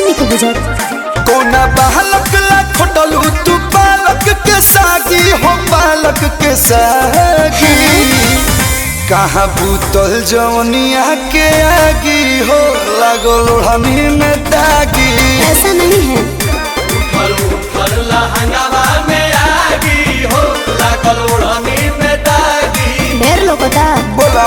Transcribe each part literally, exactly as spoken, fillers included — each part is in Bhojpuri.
नहीं के बुझत कोना बालक ला खोटलू तू बालक के सागी हो बालक के सागी कहाँ बूतल जवनिया के आगी हो लागो लोढ़नी में दागी। ऐसा नहीं है उठल उठल लहंगावा में आगी हो लागल ओढ़नी में दागी। ढेर लोगता बोला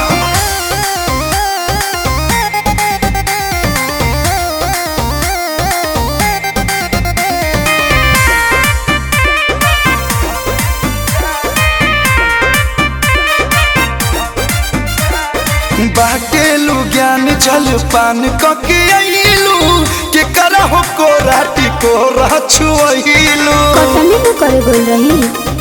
बाटेलू ज्ञान जल पान कके आइलू के करहो को राटी को रछुइलू कटनी तो करे बोल रही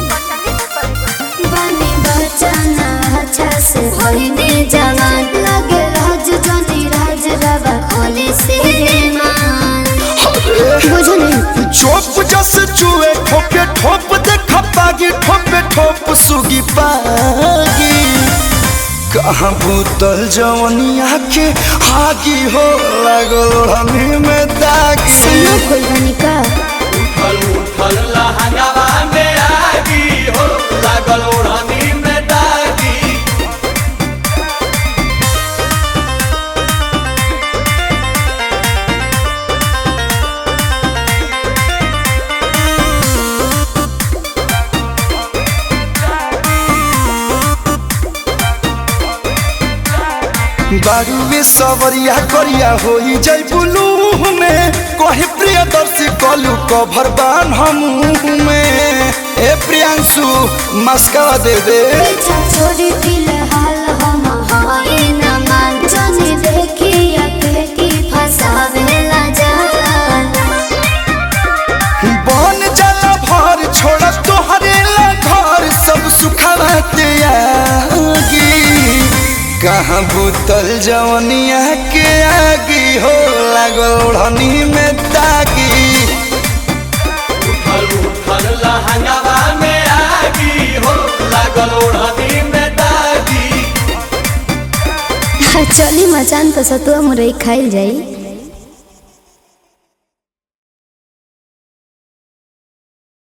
बनी बचाना अच्छा से होइने जवान लगे राज जनी राज रवा खोले से मान बुझो नहीं चोप जस चुए ठोके ठोप देख पागी ठोपे ठोप सुगी पागी कहाँ बूतल जवनिया के आगी हो लागल हमी में दागी। सुनो कोई बनी का उठल उठल लहंगावा में आगी हो लागल ओढ़नी में दागी। बारूवे सवरिया करिया होई जय बुलू में कहे प्रियदर्शी कलू कभर बान हम में ए प्रियांशु मस्का दे दे पीछा छोड़ी फिलहाल हम हाय न मान जाने देखी अके की फसावे ला जान बन जाला भर छोड़ तोहरे ला घर सब सुखाते आगी कहाँ बूतल जवनिया के आगी हो लागल ओढ़नी में दागी। उठल उठल लहंगावा में आगी हो लागल ओढ़नी में दागी। चली मचान तो सतुआ मुरई खाइल जाई।